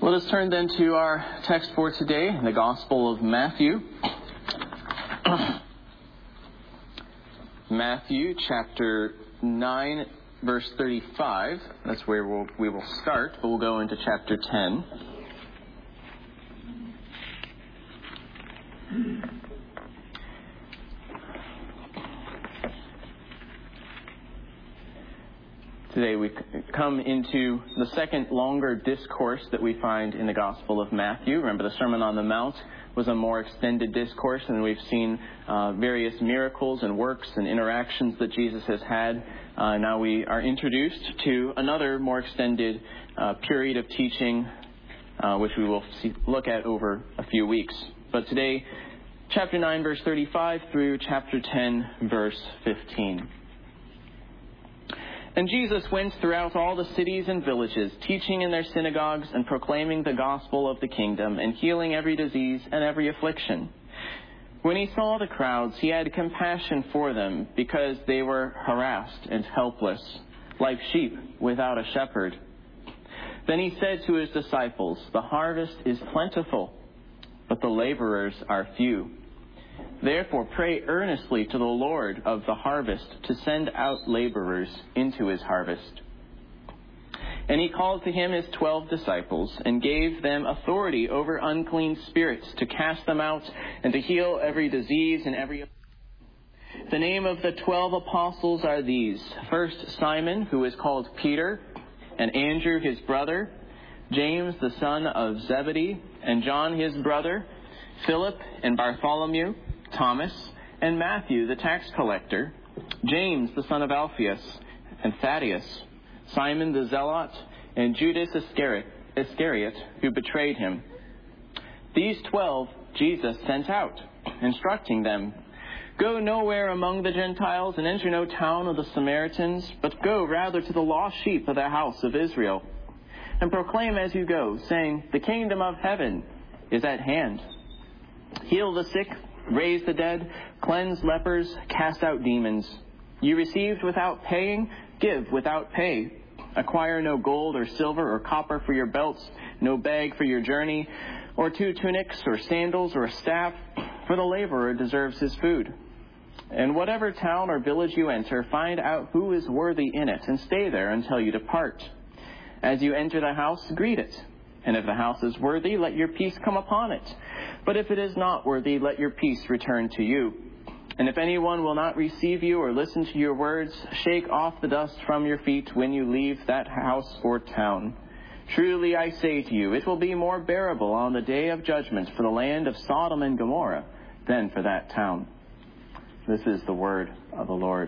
Let us turn then to our text for today, the Gospel of Matthew. Matthew chapter 9, verse 35. That's where we will start, but we'll go into chapter 10. Today we come into the second longer discourse that we find in the Gospel of Matthew. Remember, the Sermon on the Mount was a more extended discourse, and we've seen various miracles and works and interactions that Jesus has had. Now we are introduced to another more extended period of teaching, which we will look at over a few weeks. But today, chapter 9, verse 35 through chapter 10, verse 15. And Jesus went throughout all the cities and villages, teaching in their synagogues and proclaiming the gospel of the kingdom and healing every disease and every affliction. When he saw the crowds, he had compassion for them because they were harassed and helpless, like sheep without a shepherd. Then he said to his disciples, "The harvest is plentiful, but the laborers are few. Therefore, pray earnestly to the Lord of the harvest to send out laborers into his harvest." And he called to him his 12 disciples and gave them authority over unclean spirits to cast them out and to heal every disease and every... The name of the 12 apostles are these: first, Simon, who is called Peter, and Andrew his brother, James the son of Zebedee, and John his brother, Philip and Bartholomew, Thomas, and Matthew the tax collector, James the son of Alphaeus, and Thaddeus, Simon the Zealot, and Judas Iscariot, who betrayed him. These 12 Jesus sent out, instructing them, "Go nowhere among the Gentiles and enter no town of the Samaritans, but go rather to the lost sheep of the house of Israel, and proclaim as you go, saying, 'The kingdom of heaven is at hand.' Heal the sick, raise the dead, cleanse lepers, cast out demons. You received without paying, give without pay. Acquire no gold or silver or copper for your belts, no bag for your journey, or 2 tunics or sandals or a staff, for the laborer deserves his food. And whatever town or village you enter, find out who is worthy in it, and stay there until you depart. As you enter the house, greet it. And if the house is worthy, let your peace come upon it. But if it is not worthy, let your peace return to you. And if anyone will not receive you or listen to your words, shake off the dust from your feet when you leave that house or town. Truly I say to you, it will be more bearable on the day of judgment for the land of Sodom and Gomorrah than for that town." This is the word of the Lord.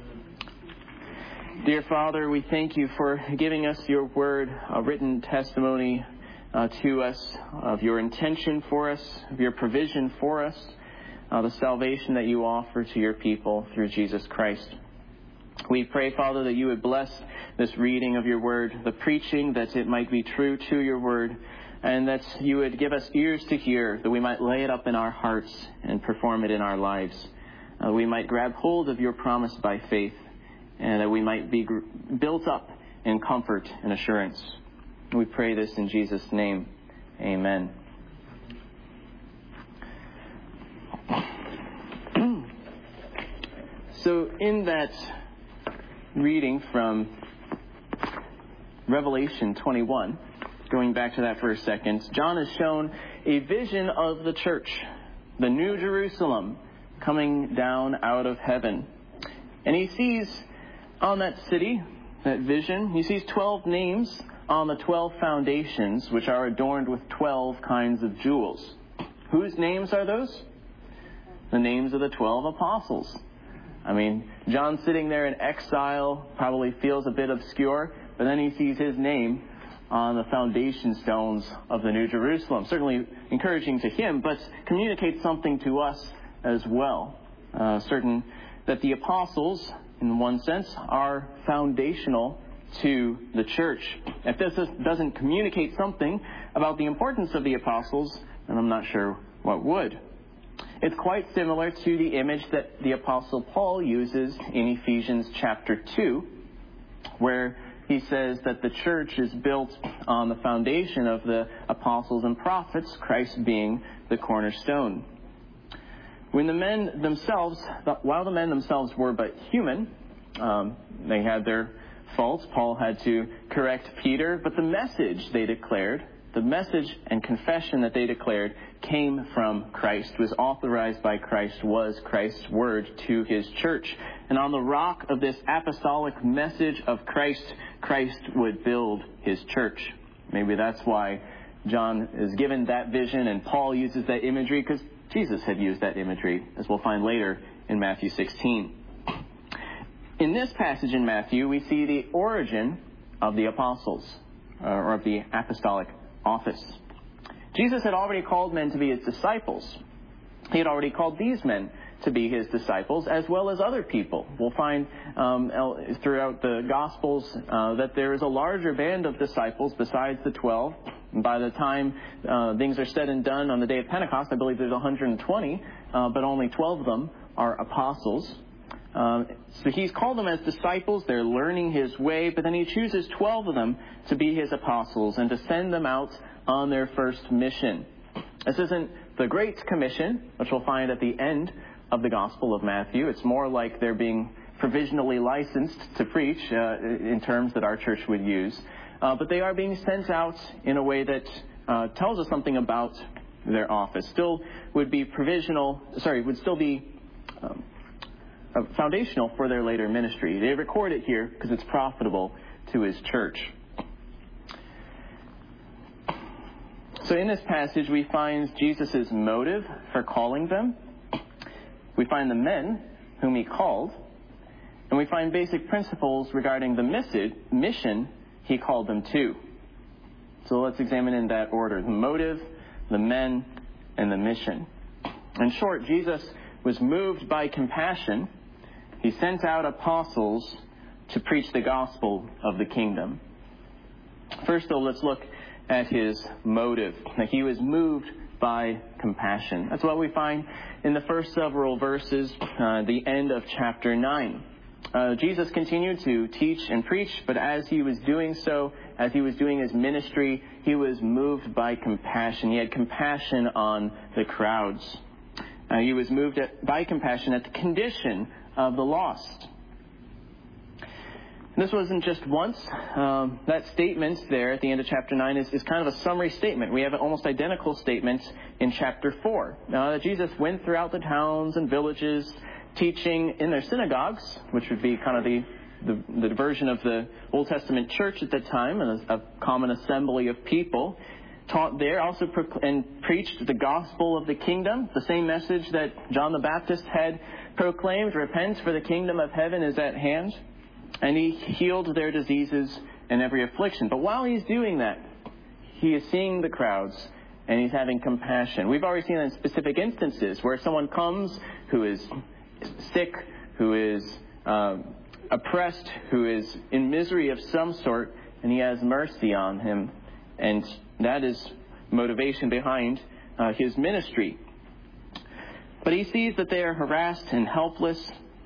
Dear Father, we thank you for giving us your word, a written testimony to us of your intention for us, of your provision for us, the salvation that you offer to your people through Jesus Christ. We pray, Father, that you would bless this reading of your word, the preaching, that it might be true to your word, and that you would give us ears to hear, that we might lay it up in our hearts and perform it in our lives. We might grab hold of your promise by faith, and that we might be built up in comfort and assurance. We pray this in Jesus' name. Amen. So in that reading from Revelation 21, going back to that for a second, John is shown a vision of the church, the New Jerusalem, coming down out of heaven. And he sees on that city, that vision, he sees 12 names on the 12 foundations, which are adorned with 12 kinds of jewels. Whose names are those? The names of the 12 apostles. I mean, John sitting there in exile probably feels a bit obscure, but then he sees his name on the foundation stones of the New Jerusalem. Certainly encouraging to him, but communicates something to us as well. Certain that the apostles, in one sense, are foundational to the church. If this doesn't communicate something about the importance of the apostles, then I'm not sure what would. It's quite similar to the image that the Apostle Paul uses in Ephesians chapter 2, where he says that the church is built on the foundation of the apostles and prophets, Christ being the cornerstone. While the men themselves were but human, they had their faults. Paul had to correct Peter, but the message they declared, the message and confession that they declared came from Christ, was authorized by Christ, was Christ's word to his church. And on the rock of this apostolic message of Christ, Christ would build his church. Maybe that's why John is given that vision and Paul uses that imagery, because Jesus had used that imagery, as we'll find later in Matthew 16. In this passage in Matthew, we see the origin of the apostles, or of the apostolic office. Jesus had already called men to be his disciples. He had already called these men to be his disciples, as well as other people. We'll find throughout the Gospels that there is a larger band of disciples besides the 12. And by the time things are said and done on the day of Pentecost, I believe there's 120, but only 12 of them are apostles. So he's called them as disciples. They're learning his way, but then he chooses 12 of them to be his apostles and to send them out on their first mission. This isn't the Great Commission, which we'll find at the end of the Gospel of Matthew. It's more like they're being provisionally licensed to preach in terms that our church would use. But they are being sent out in a way that tells us something about their office. Would still be foundational for their later ministry. They record it here because it's profitable to his church. So in this passage, we find Jesus' motive for calling them. We find the men whom he called. And we find basic principles regarding the mission he called them to. So let's examine in that order: the motive, the men, and the mission. In short, Jesus was moved by compassion. He sent out apostles to preach the gospel of the kingdom. First, though, let's look at his motive. Now, he was moved by compassion. That's what we find in the first several verses, the end of chapter 9. Jesus continued to teach and preach, but as he was doing so, as he was doing his ministry, he was moved by compassion. He had compassion on the crowds. He was moved by compassion at the condition of the lost. This wasn't just once. That statement there at the end of chapter 9 is kind of a summary statement. We have an almost identical statement in chapter 4. That Jesus went throughout the towns and villages, teaching in their synagogues, which would be kind of the version of the Old Testament church at that time, and a common assembly of people. Taught there, also and preached the gospel of the kingdom, the same message that John the Baptist had proclaimed: repent, for the kingdom of heaven is at hand. And he healed their diseases and every affliction. But while he's doing that, he is seeing the crowds and he's having compassion. We've already seen that in specific instances where someone comes who is sick, who is oppressed, who is in misery of some sort, and he has mercy on him. And that is motivation behind his ministry. But he sees that they are harassed and helpless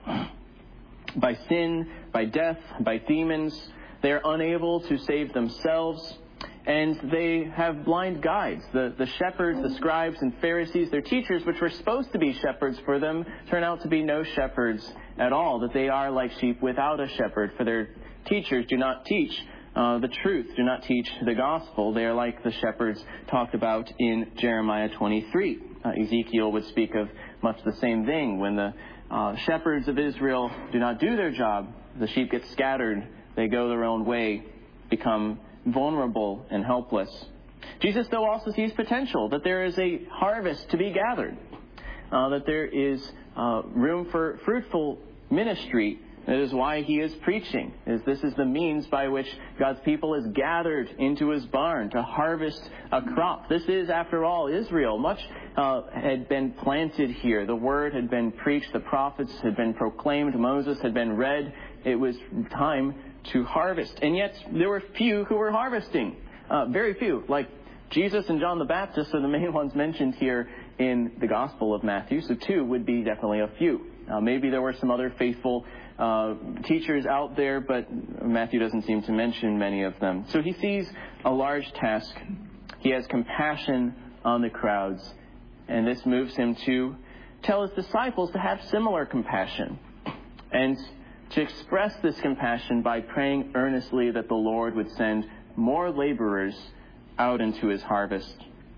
by sin, by death, by demons. They are unable to save themselves, and they have blind guides. The shepherds, the scribes and Pharisees, their teachers, which were supposed to be shepherds for them, turn out to be no shepherds at all, that they are like sheep without a shepherd, for their teachers do not teach the truth, do not teach the gospel. They are like the shepherds talked about in Jeremiah 23. Ezekiel would speak of much the same thing. When the shepherds of Israel do not do their job, the sheep get scattered, they go their own way, become vulnerable and helpless. Jesus, though, also sees potential, that there is a harvest to be gathered, that there is room for fruitful ministry. That is why he is preaching. This is the means by which God's people is gathered into his barn to harvest a crop. This is, after all, Israel. Much had been planted here. The word had been preached. The prophets had been proclaimed. Moses had been read. It was time to harvest. And yet there were few who were harvesting. Very few. Like Jesus and John the Baptist are the main ones mentioned here in the Gospel of Matthew. So two would be definitely a few. Maybe there were some other faithful teachers out there, but Matthew doesn't seem to mention many of them. So he sees a large task. He has compassion on the crowds, and this moves him to tell his disciples to have similar compassion and to express this compassion by praying earnestly that the Lord would send more laborers out into his harvest.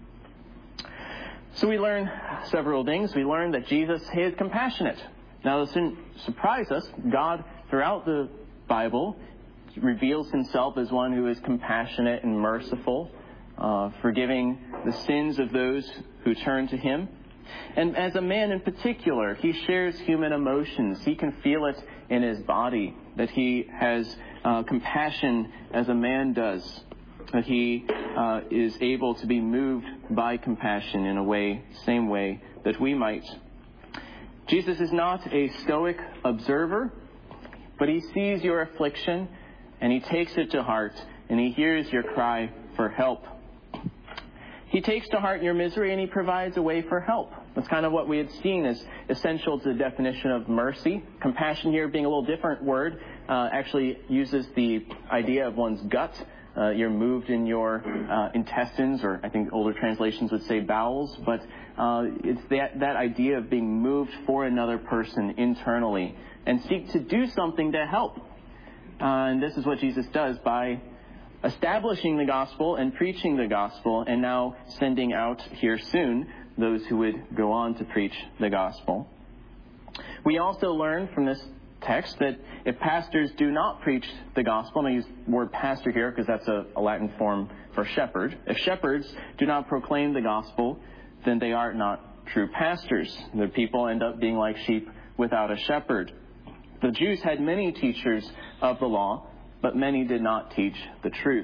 So we learn several things. We learn that Jesus is compassionate. Now, this shouldn't surprise us. God, throughout the Bible, reveals himself as one who is compassionate and merciful, forgiving the sins of those who turn to him. And as a man in particular, he shares human emotions. He can feel it in his body, that he has compassion as a man does, that he is able to be moved by compassion in a way, same way that we might. Jesus is not a stoic observer, but he sees your affliction and he takes it to heart and he hears your cry for help. He takes to heart your misery and he provides a way for help. That's kind of what we had seen as essential to the definition of mercy. Compassion here being a little different word, actually uses the idea of one's gut. You're moved in your intestines, or I think older translations would say bowels, but it's that idea of being moved for another person internally and seek to do something to help. And this is what Jesus does by establishing the gospel and preaching the gospel, and now sending out here soon those who would go on to preach the gospel. We also learn from this text that if pastors do not preach the gospel, and I use the word pastor here because that's a Latin form for shepherd. If shepherds do not proclaim the gospel, then they are not true pastors. The people end up being like sheep without a shepherd. The Jews had many teachers of the law, but many did not teach the truth.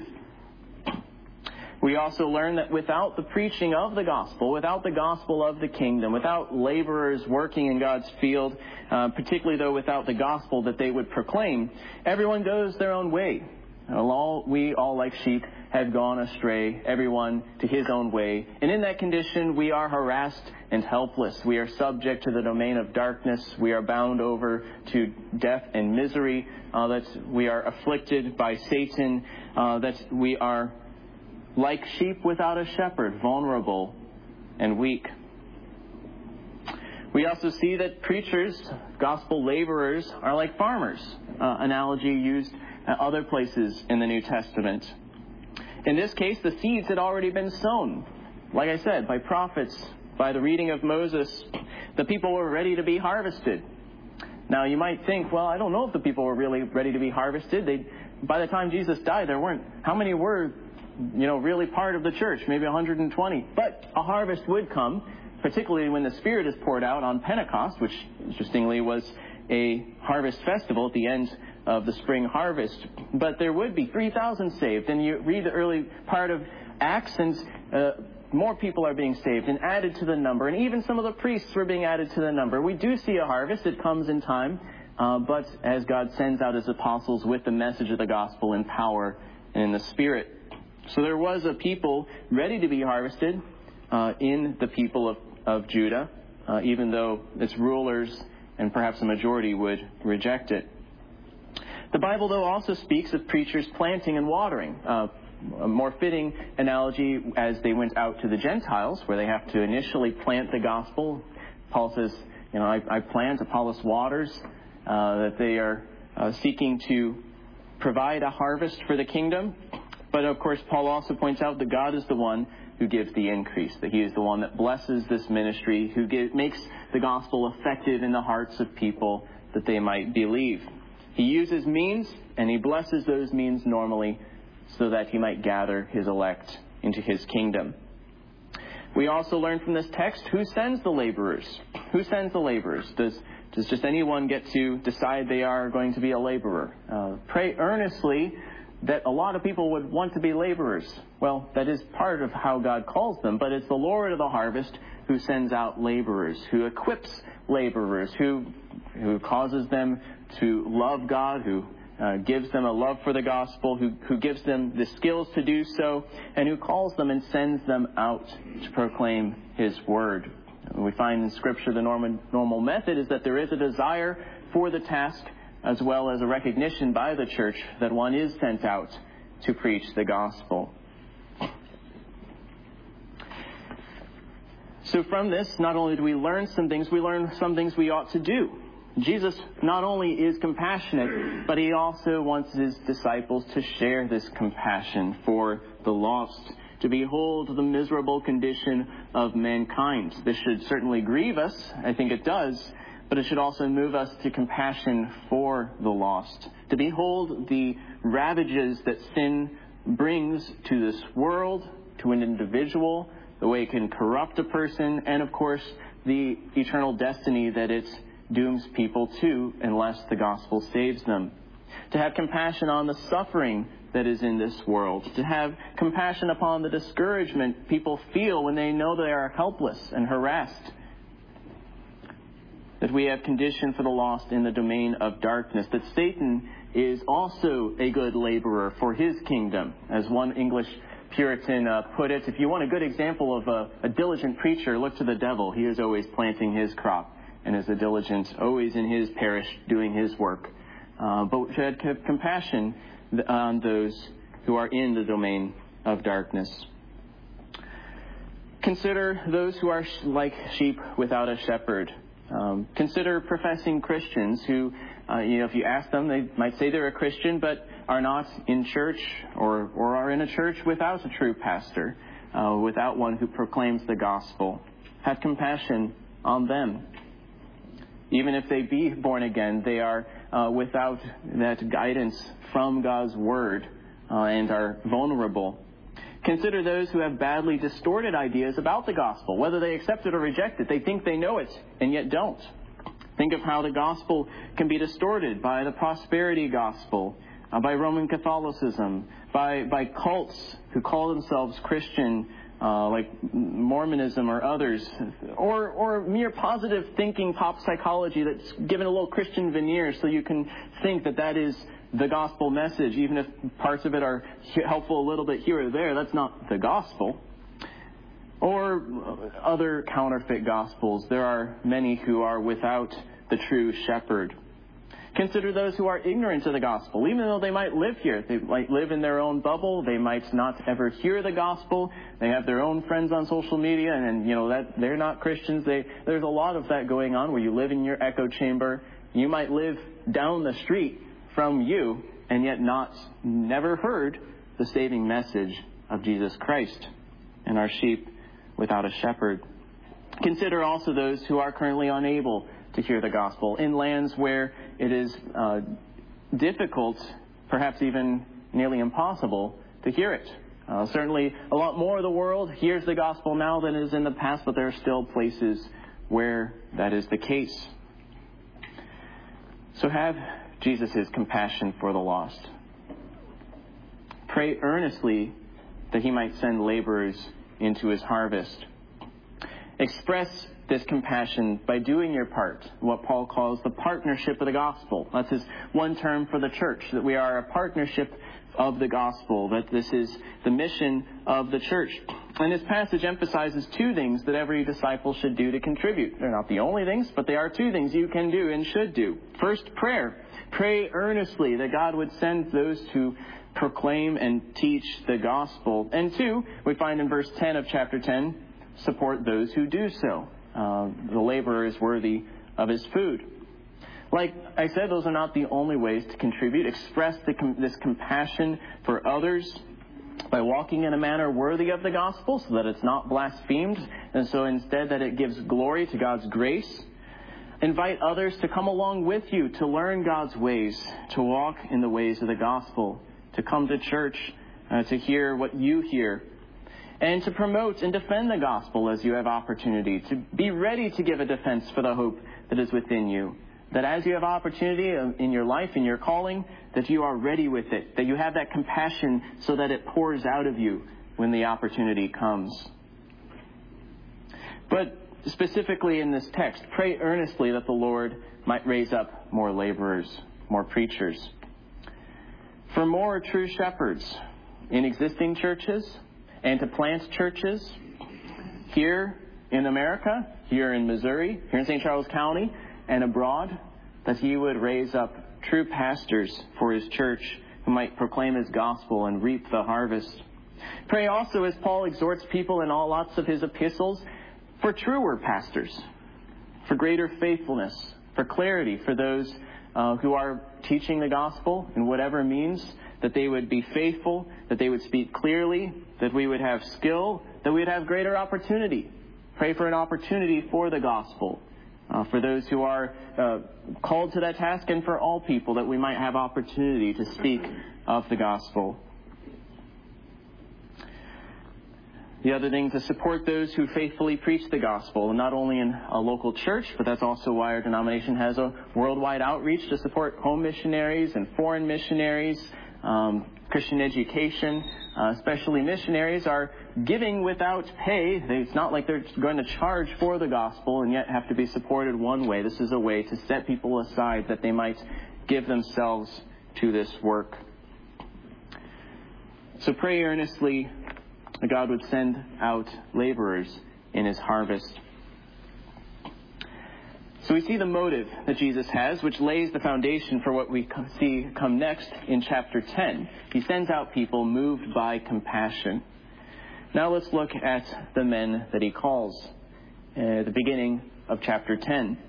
We also learn that without the preaching of the gospel, without the gospel of the kingdom, without laborers working in God's field, particularly though without the gospel that they would proclaim, everyone goes their own way. We all like sheep have gone astray, everyone to his own way. And in that condition, we are harassed and helpless. We are subject to the domain of darkness. We are bound over to death and misery. That we are afflicted by Satan. That we are like sheep without a shepherd, vulnerable and weak. We also see that preachers, gospel laborers, are like farmers, analogy used at other places in the New Testament. In this case, the seeds had already been sown. Like I said, by prophets, by the reading of Moses, the people were ready to be harvested. Now, you might think, well, I don't know if the people were really ready to be harvested. By the time Jesus died, there weren't. How many were, really part of the church? Maybe 120. But a harvest would come, particularly when the Spirit is poured out on Pentecost, which, interestingly, was a harvest festival at the end of the spring harvest. But there would be 3,000 saved. And you read the early part of Acts, and more people are being saved and added to the number. And even some of the priests were being added to the number. We do see a harvest. It comes in time. But as God sends out his apostles with the message of the gospel in power and in the Spirit. So there was a people ready to be harvested in the people of Judah, even though its rulers and perhaps a majority would reject it. The Bible, though, also speaks of preachers planting and watering. A more fitting analogy as they went out to the Gentiles, where they have to initially plant the gospel. Paul says, I plant, Apollos waters, that they are seeking to provide a harvest for the kingdom. But, of course, Paul also points out that God is the one who gives the increase, that he is the one that blesses this ministry, who makes the gospel effective in the hearts of people that they might believe. He uses means, and he blesses those means normally so that he might gather his elect into his kingdom. We also learn from this text who sends the laborers. Who sends the laborers? Does just anyone get to decide they are going to be a laborer? Pray earnestly that a lot of people would want to be laborers. Well, that is part of how God calls them, but it's the Lord of the harvest who sends out laborers, who equips laborers, who causes them to love God, who gives them a love for the gospel, who gives them the skills to do so, and who calls them and sends them out to proclaim his word. We find in Scripture the normal method is that there is a desire for the task as well as a recognition by the church that one is sent out to preach the gospel. So from this, not only do we learn some things we ought to do. Jesus not only is compassionate, but he also wants his disciples to share this compassion for the lost, to behold the miserable condition of mankind. This should certainly grieve us. I think it does. But it should also move us to compassion for the lost, to behold the ravages that sin brings to this world, to an individual, the way it can corrupt a person, and of course, the eternal destiny that it dooms people to unless the gospel saves them. To have compassion on the suffering that is in this world, to have compassion upon the discouragement people feel when they know they are helpless and harassed. That we have condition for the lost in the domain of darkness, that Satan is also a good laborer for his kingdom. As one English Puritan put it, if you want a good example of a diligent preacher, look to the devil. He is always planting his crop and is a diligent, always in his parish doing his work. But we should have compassion on those who are in the domain of darkness. Consider those who are like sheep without a shepherd. Consider professing Christians who, if you ask them, they might say they're a Christian, but are not in church or are in a church without a true pastor, without one who proclaims the gospel. Have compassion on them. Even if they be born again, they are without that guidance from God's word and are vulnerable. Consider those who have badly distorted ideas about the gospel, whether they accept it or reject it. They think they know it and yet don't. Think of how the gospel can be distorted by the prosperity gospel, by Roman Catholicism, by cults who call themselves Christian, like Mormonism or others, or mere positive thinking pop psychology that's given a little Christian veneer so you can think that is the gospel message, even if parts of it are helpful a little bit here or there. That's not the gospel. Or other counterfeit gospels. There are many who are without the true shepherd. Consider those who are ignorant of the gospel, even though they might live here. They might live in their own bubble. They might not ever hear the gospel. They have their own friends on social media, and that they're not Christians. There's a lot of that going on where you live in your echo chamber. You might live down the street from you and yet never heard the saving message of Jesus Christ and our sheep without a shepherd. Consider also those who are currently unable to hear the gospel in lands where it is difficult, perhaps even nearly impossible, to hear it. Certainly a lot more of the world hears the gospel now than is in the past, but there are still places where that is the case. So have Jesus' compassion for the lost. Pray earnestly that he might send laborers into his harvest. Express this compassion by doing your part, what Paul calls the partnership of the gospel. That's his one term for the church, that we are a partnership of the gospel, that this is the mission of the church. And this passage emphasizes two things that every disciple should do to contribute. They're not the only things, but they are two things you can do and should do. First, prayer. Pray earnestly that God would send those to proclaim and teach the gospel. And two, we find in verse 10 of chapter 10, support those who do so. The laborer is worthy of his food. Like I said, those are not the only ways to contribute. Express this compassion for others by walking in a manner worthy of the gospel so that it's not blasphemed, and so instead that it gives glory to God's grace. Invite others to come along with you to learn God's ways, to walk in the ways of the gospel, to come to church, to hear what you hear, and to promote and defend the gospel as you have opportunity, to be ready to give a defense for the hope that is within you. That as you have opportunity in your life, in your calling, that you are ready with it, that you have that compassion so that it pours out of you when the opportunity comes. But specifically in this text, pray earnestly that the Lord might raise up more laborers, more preachers. For more true shepherds in existing churches and to plant churches here in America, here in Missouri, here in St. Charles County, and abroad, that he would raise up true pastors for his church who might proclaim his gospel and reap the harvest. Pray also, as Paul exhorts people in all lots of his epistles, for truer pastors, for greater faithfulness, for clarity for those who are teaching the gospel in whatever means, that they would be faithful, that they would speak clearly, that we would have skill, that we would have greater opportunity. Pray for an opportunity for the gospel, for those who are called to that task, and for all people, that we might have opportunity to speak of the gospel. The other thing, to support those who faithfully preach the gospel, not only in a local church, but that's also why our denomination has a worldwide outreach to support home missionaries and foreign missionaries, Christian education, especially missionaries, are giving without pay. It's not like they're going to charge for the gospel and yet have to be supported one way. This is a way to set people aside that they might give themselves to this work. So pray earnestly that God would send out laborers in his harvest. So we see the motive that Jesus has, which lays the foundation for what we see come next in chapter 10. He sends out people moved by compassion. Now let's look at the men that he calls at the beginning of chapter 10.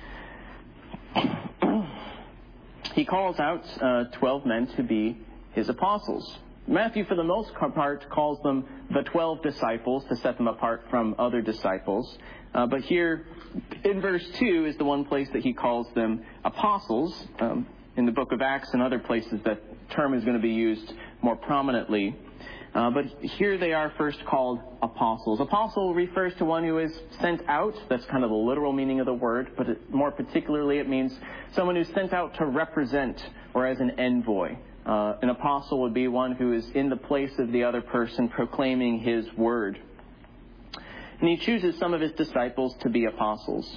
He calls out 12 men to be his apostles. Matthew, for the most part, calls them the 12 disciples to set them apart from other disciples. But here in verse 2 is the one place that he calls them apostles. In the book of Acts and other places, that term is going to be used more prominently. But here they are first called apostles. Apostle refers to one who is sent out. That's kind of the literal meaning of the word. But more particularly, it means someone who's sent out to represent or as an envoy. An apostle would be one who is in the place of the other person proclaiming his word. And he chooses some of his disciples to be apostles.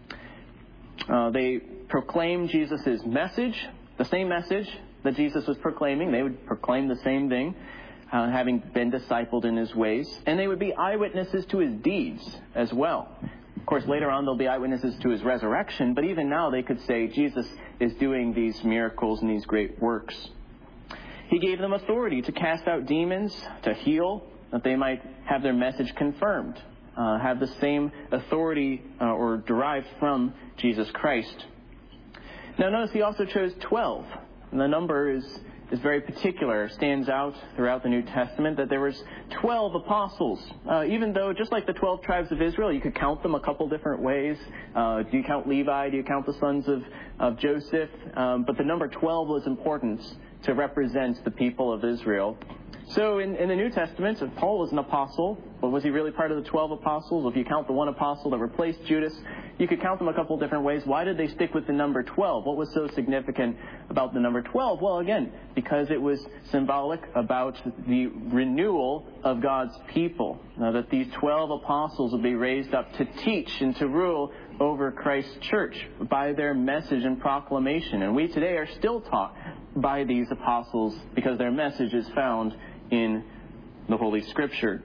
They proclaim Jesus' message, the same message that Jesus was proclaiming. They would proclaim the same thing, having been discipled in his ways. And they would be eyewitnesses to his deeds as well. Of course, later on they'll be eyewitnesses to his resurrection, but even now they could say Jesus is doing these miracles and these great works. He gave them authority to cast out demons, to heal, that they might have their message confirmed, have the same authority or derived from Jesus Christ. Now notice he also chose 12. And the number is very particular, stands out throughout the New Testament, that there was 12 apostles. Even though, just like the 12 tribes of Israel, you could count them a couple different ways. Do you count Levi? Do you count the sons of Joseph? But the number 12 was important to represent the people of Israel. So in the New Testament, if Paul was an apostle, but was he really part of the 12 apostles? If you count the one apostle that replaced Judas, you could count them a couple different ways. Why did they stick with the number 12? What was so significant about the number 12? Well, again, because it was symbolic about the renewal of God's people. Now, that these 12 apostles would be raised up to teach and to rule over Christ's church by their message and proclamation. And we today are still taught by these apostles because their message is found in the Holy Scripture.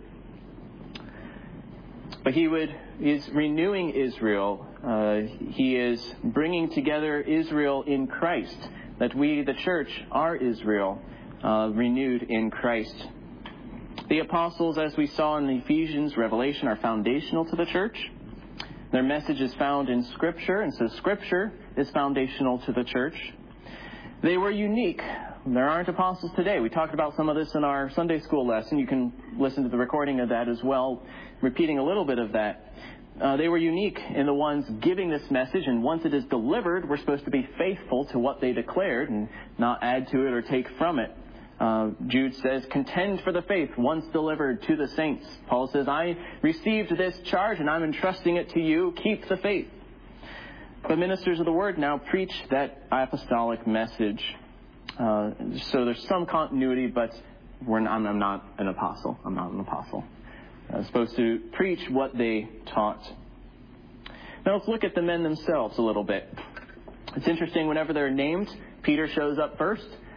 But he is renewing Israel. He is bringing together Israel in Christ, that we, the church, are Israel, renewed in Christ. The apostles, as we saw in Ephesians, Revelation, are foundational to the church. Their message is found in Scripture, and so Scripture is foundational to the church. They were unique. There aren't apostles today. We talked about some of this in our Sunday school lesson. You can listen to the recording of that as well, repeating a little bit of that. They were unique in the ones giving this message, and once it is delivered, we're supposed to be faithful to what they declared and not add to it or take from it. Jude says, contend for the faith once delivered to the saints. Paul says, I received this charge and I'm entrusting it to you. Keep the faith. But ministers of the word now preach that apostolic message. So there's some continuity, but I'm not an apostle. I'm not an apostle. I'm supposed to preach what they taught. Now let's look at the men themselves a little bit. It's interesting, whenever they're named, Peter shows up first.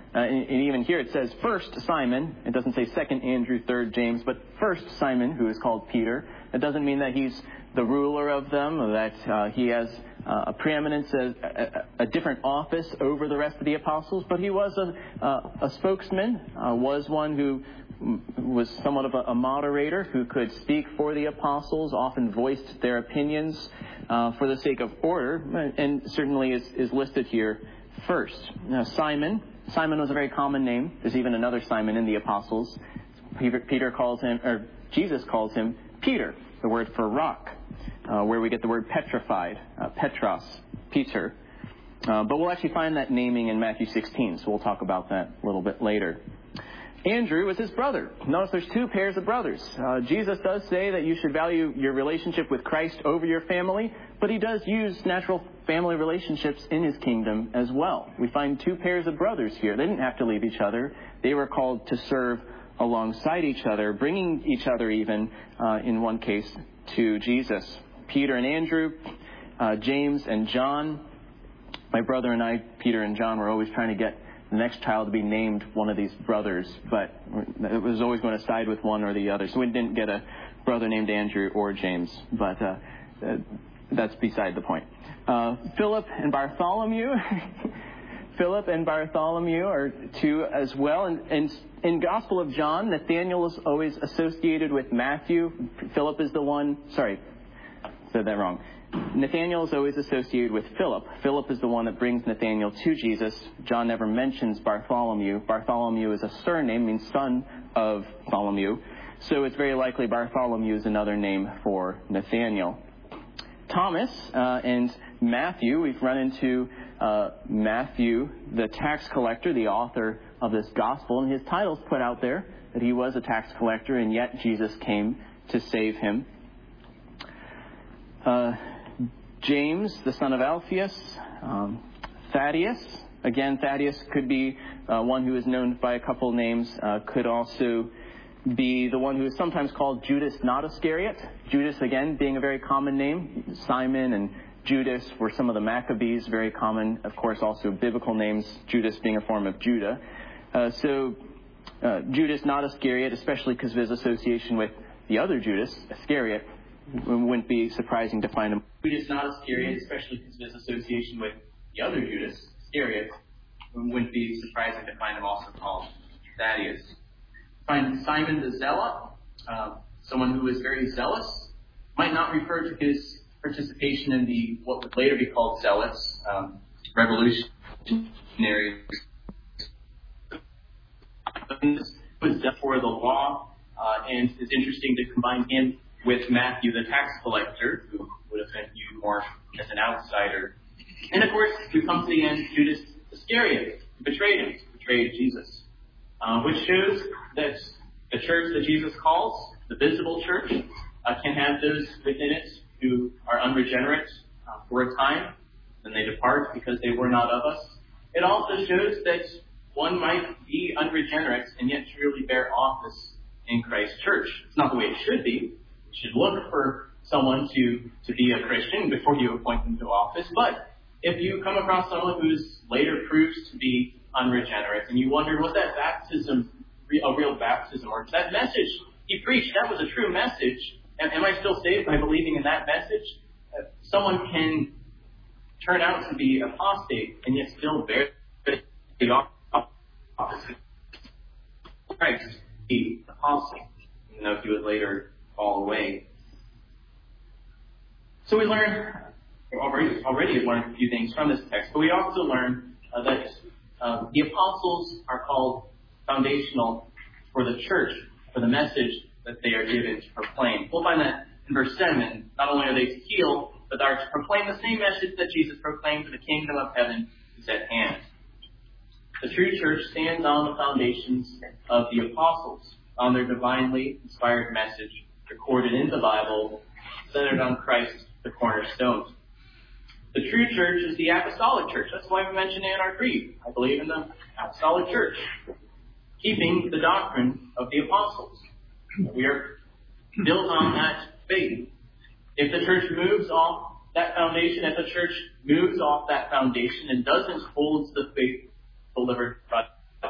And even here it says first Simon. It doesn't say second Andrew, third James, but first Simon, who is called Peter. It doesn't mean that he's the ruler of them, or that he has a preeminence, a different office over the rest of the apostles, but he was a spokesman, was one who was somewhat of a moderator who could speak for the apostles, often voiced their opinions for the sake of order, and certainly is listed here first. Now, Simon was a very common name. There's even another Simon in the apostles. Peter calls him, or Jesus calls him Peter, the word for rock, where we get the word petrified, Petros, Peter. But we'll actually find that naming in Matthew 16, so we'll talk about that a little bit later. Andrew was his brother. Notice there's two pairs of brothers. Jesus does say that you should value your relationship with Christ over your family, but he does use natural family relationships in his kingdom as well. We find two pairs of brothers here. They didn't have to leave each other. They were called to serve alongside each other, bringing each other even, in one case, to Jesus. Peter and Andrew, James and John. My brother and I, Peter and John, were always trying to get the next child to be named one of these brothers, but it was always going to side with one or the other. So we didn't get a brother named Andrew or James, but that's beside the point. Philip and Bartholomew. Philip and Bartholomew are two as well. And in Gospel of John, Nathaniel is always associated with Matthew. Philip is the one, sorry, said that wrong. Nathaniel is always associated with Philip. Philip is the one that brings Nathaniel to Jesus. John never mentions Bartholomew. Bartholomew is a surname, means son of Tholomew. So it's very likely Bartholomew is another name for Nathaniel. Thomas and Matthew, we've run into Matthew, the tax collector, the author of this gospel, and his title's put out there that he was a tax collector, and yet Jesus came to save him. James, the son of Alphaeus. Thaddeus. Again, Thaddeus could be one who is known by a couple names. Could also be the one who is sometimes called Judas, not Iscariot. Judas, again, being a very common name. Simon and Judas were some of the Maccabees, very common. Of course, also biblical names, Judas being a form of Judah. So Judas, not Iscariot, especially because of his association with the other Judas, Iscariot. It wouldn't be surprising to find him. Judas, not Iscariot, especially because of his association with the other Judas, Iscariot. It wouldn't be surprising to find him also called Thaddeus. Find Simon the Zealot, someone who is very zealous. Might not refer to his participation in the what would later be called zealots, revolutionary. Was for the law, and it's interesting to combine him with Matthew, the tax collector, who would have been viewed more as an outsider. And of course, we come to the end, Judas Iscariot, who betrayed Jesus. Which shows that the church that Jesus calls, the visible church, can have those within it who are unregenerate for a time, then they depart because they were not of us. It also shows that one might be unregenerate and yet truly bear office in Christ's church. It's not the way it should be. You should look for someone to be a Christian before you appoint them to office. But if you come across someone who's later proves to be unregenerate and you wonder, was that baptism a real baptism? Or that message he preached, that was a true message? Am I still saved by believing in that message? Someone can turn out to be apostate and yet still bear the office of Christ, the apostle, even though he would later fall away. So we learn, already have learned a few things from this text, but we also learn that the apostles are called foundational for the church, for the message that they are given to proclaim. We'll find that in verse 7. Not only are they to heal, but they are to proclaim the same message that Jesus proclaimed, the kingdom of heaven is at hand. The true church stands on the foundations of the apostles, on their divinely inspired message recorded in the Bible, centered on Christ, the cornerstone. The true church is the apostolic church. That's why we mentioned it in our creed. I believe in the apostolic church, keeping the doctrine of the apostles. We are built on that faith. If the church moves off that foundation, and doesn't hold the faith delivered by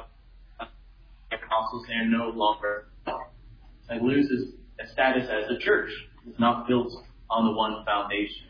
apostles, they are no longer. It loses its status as a church. It's not built on the one foundation.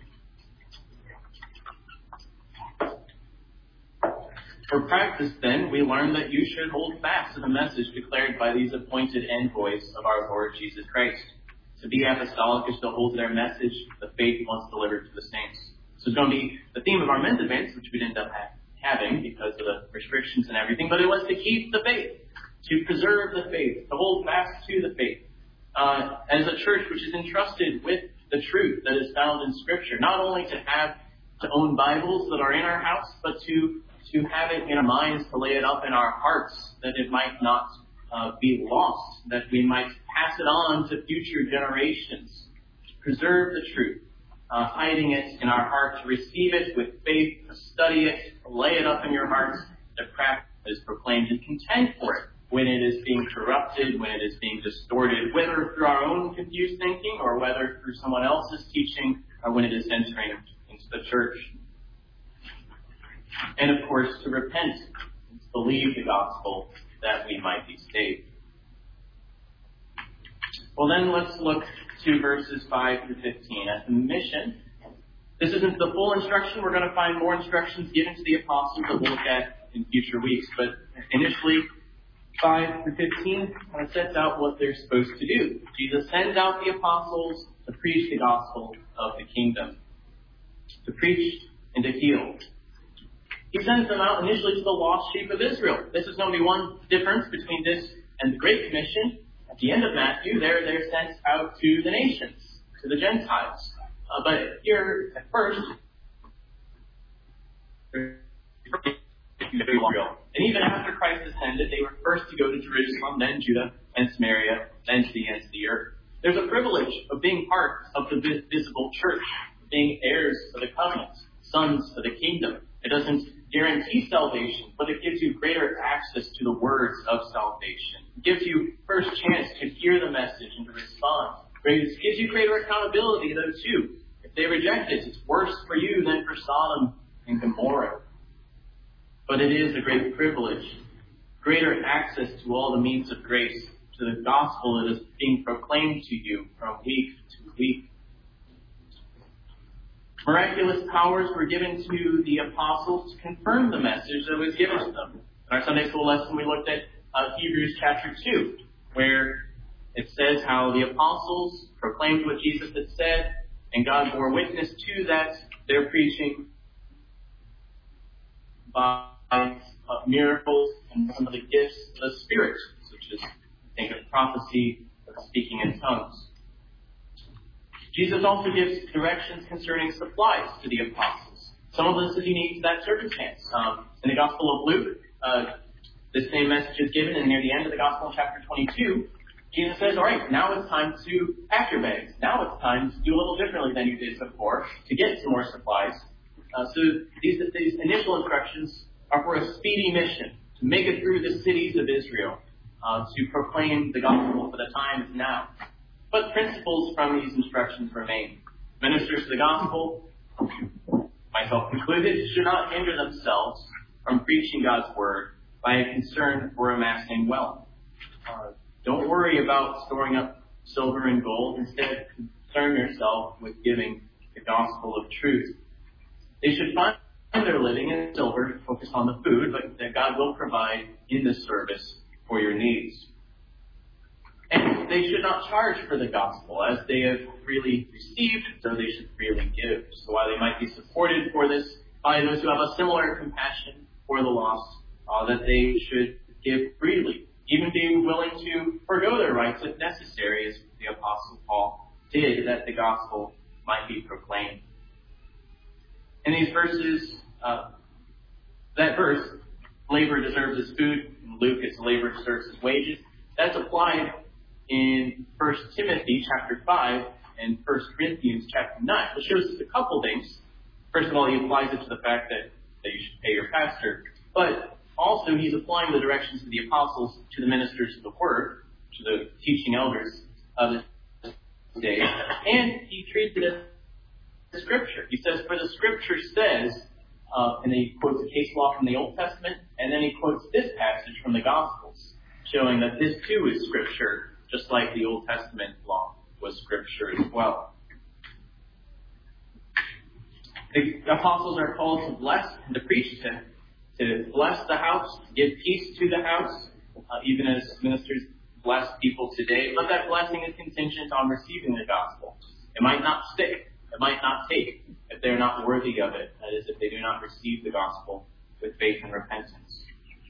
For practice, then, we learn that you should hold fast to the message declared by these appointed envoys of our Lord Jesus Christ. To be apostolic is to hold their message, the faith once delivered to the saints. So it's going to be the theme of our men's events, which we'd end up having because of the restrictions and everything, but it was to keep the faith, to preserve the faith, to hold fast to the faith. As a church which is entrusted with the truth that is found in Scripture, not only to own Bibles that are in our house, but to have it in our minds, to lay it up in our hearts, that it might not be lost, that we might pass it on to future generations. Preserve the truth, hiding it in our heart, to receive it with faith, to study it, to lay it up in your hearts, to practice what is proclaimed, and contend for it when it is being corrupted, when it is being distorted, whether through our own confused thinking or whether through someone else's teaching, or when it is entering into the church. And of course, to repent and to believe the gospel that we might be saved. Well, then let's look to verses 5 through 15. As the mission, this isn't the full instruction. We're going to find more instructions given to the apostles that we'll look at in future weeks. But initially, 5 through 15 kind of sets out what they're supposed to do. Jesus sends out the apostles to preach the gospel of the kingdom, to preach and to heal. He sends them out initially to the lost sheep of Israel. This is going to be one difference between this and the Great Commission. At the end of Matthew, they're sent out to the nations, to the Gentiles. But here, at first, and even after Christ ascended, they were first to go to Jerusalem, then Judah, and Samaria, then to the ends of the earth. There's a privilege of being part of the visible church, being heirs of the covenant, sons of the kingdom. It doesn't guarantee salvation, but it gives you greater access to the words of salvation. It gives you first chance to hear the message and to respond. It gives you greater accountability, though, too. If they reject it, it's worse for you than for Sodom and Gomorrah. But it is a great privilege, greater access to all the means of grace, to the gospel that is being proclaimed to you from week to week. Miraculous powers were given to the apostles to confirm the message that was given to them. In our Sunday school lesson, we looked at Hebrews chapter 2, where it says how the apostles proclaimed what Jesus had said, and God bore witness to that, their preaching by miracles and some of the gifts of the Spirit, such as think of prophecy or speaking in tongues. Jesus also gives directions concerning supplies to the apostles. Some of this is unique to that circumstance. In the Gospel of Luke, this same message is given, and near the end of the Gospel in chapter 22, Jesus says, all right, now it's time to pack your bags. Now it's time to do a little differently than you did before to get some more supplies. So these initial instructions are for a speedy mission, to make it through the cities of Israel, to proclaim the gospel, for the time is now. But principles from these instructions remain. Ministers of the gospel, myself included, should not hinder themselves from preaching God's word by a concern for amassing wealth. Don't worry about storing up silver and gold. Instead, concern yourself with giving the gospel of truth. They should find their living in silver, focus on the food, but that God will provide in the service for your needs. And they should not charge for the gospel, as they have freely received, so they should freely give. So while they might be supported for this by those who have a similar compassion for the lost, that they should give freely, even being willing to forgo their rights if necessary, as the Apostle Paul did, that the gospel might be proclaimed. In these verses, that verse, labor deserves his food. In Luke, it's labor deserves his wages. That's applied in 1 Timothy chapter 5 and 1 Corinthians chapter 9. It shows us a couple things. First of all, he applies it to the fact that you should pay your pastor. But also, he's applying the directions of the apostles to the ministers of the word, to the teaching elders of this day. And he treats it as Scripture. He says, for the Scripture says, and then he quotes a case law from the Old Testament, and then he quotes this passage from the Gospels, showing that this too is Scripture, just like the Old Testament law was Scripture as well. The apostles are called to bless and to preach, to bless the house, to give peace to the house, even as ministers bless people today. But that blessing is contingent on receiving the gospel. It might not stick. It might not take if they're not worthy of it. That is, if they do not receive the gospel with faith and repentance.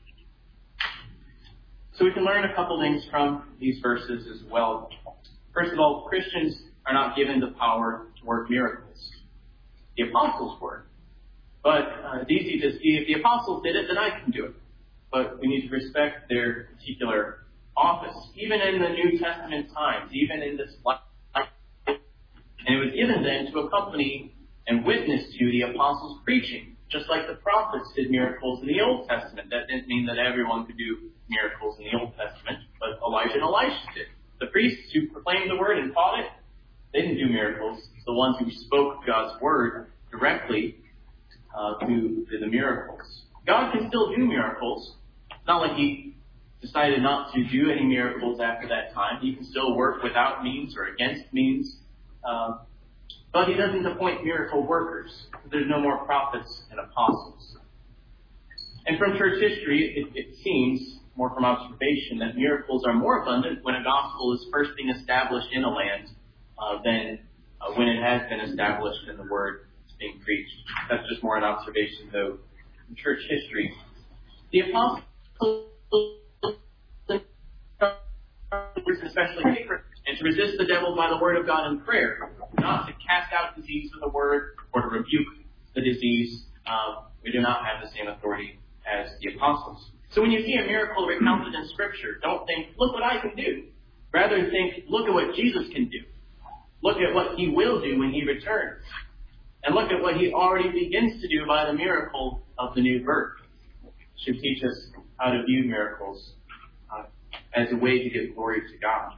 So we can learn a couple things from these verses as well. First of all, Christians are not given the power to work miracles. The apostles were. But it's easy to see if the apostles did it, then I can do it. But we need to respect their particular office. Even in the New Testament times, even in this life. And it was given then to accompany and witness to the apostles' preaching. Just like the prophets did miracles in the Old Testament. That didn't mean that everyone could do miracles in the Old Testament, but Elijah and Elisha did. The priests who proclaimed the word and taught it, they didn't do miracles. The ones who spoke God's word directly do the miracles. God can still do miracles. It's not like he decided not to do any miracles after that time. He can still work without means or against means. But he doesn't appoint miracle workers. There's no more prophets and apostles. And from church history, it seems, more from observation, that miracles are more abundant when a gospel is first being established in a land than when it has been established and the word is being preached. That's just more an observation, though, in church history. The apostles, especially, and to resist the devil by the word of God in prayer, not to cast out disease with a word or to rebuke the disease. We do not have the same authority as the apostles. So when you see a miracle recounted in Scripture, don't think, look what I can do. Rather think, look at what Jesus can do. Look at what he will do when he returns. And look at what he already begins to do by the miracle of the new birth. It should teach us how to view miracles as a way to give glory to God.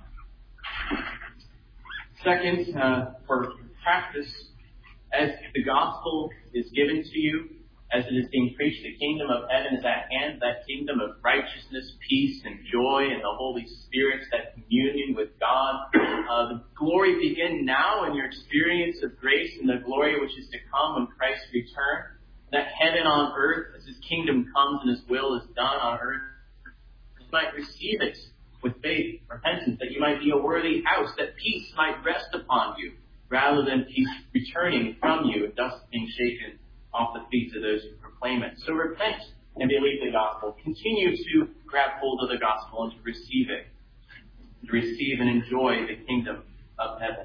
Second, for practice, as the gospel is given to you, as it is being preached, the kingdom of heaven is at hand, that kingdom of righteousness, peace, and joy, and the Holy Spirit, that communion with God. The glory begin now in your experience of grace and the glory which is to come when Christ returns. That heaven on earth, as his kingdom comes and his will is done on earth, you might receive it with faith, repentance, that you might be a worthy house, that peace might rest upon you, rather than peace returning from you and dust being shaken off the feet of those who proclaim it. So repent and believe the gospel. Continue to grab hold of the gospel and to receive it. To receive and enjoy the kingdom of heaven.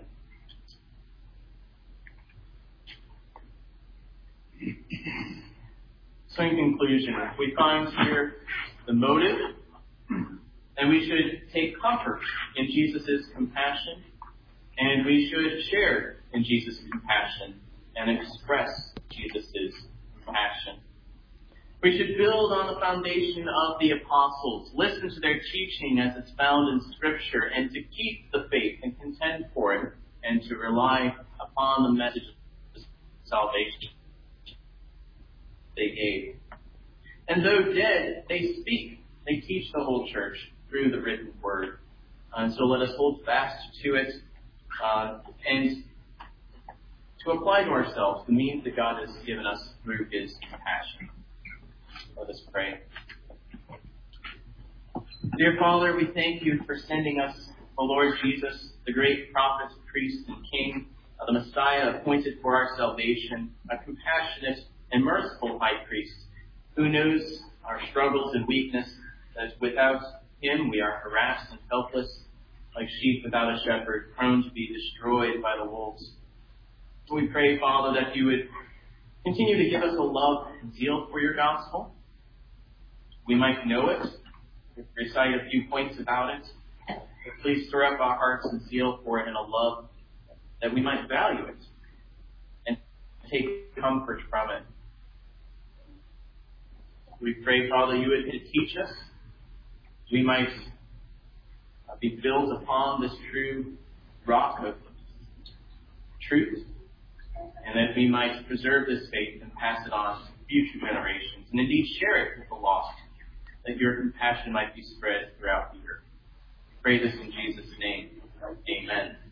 So in conclusion, we find here the motive, and we should take comfort in Jesus' compassion, and we should share in Jesus' compassion and express Jesus' compassion. We should build on the foundation of the apostles, listen to their teaching as it's found in Scripture, and to keep the faith and contend for it, and to rely upon the message of salvation they gave. And though dead, they speak. They teach the whole church through the written word. And so let us hold fast to it and to apply to ourselves the means that God has given us through his compassion. Let us pray. Dear Father, we thank you for sending us, O Lord Jesus, the great prophet, priest, and king, the Messiah appointed for our salvation, a compassionate and merciful high priest who knows our struggles and weakness, that without him we are harassed and helpless, like sheep without a shepherd, prone to be destroyed by the wolves. We pray, Father, that you would continue to give us a love and zeal for your gospel. We might know it, recite a few points about it, but please stir up our hearts and zeal for it in a love that we might value it and take comfort from it. We pray, Father, you would teach us. We might be built upon this true rock of truth, and that we might preserve this faith and pass it on to future generations, and indeed share it with the lost, that your compassion might be spread throughout the earth. We pray this in Jesus' name. Amen.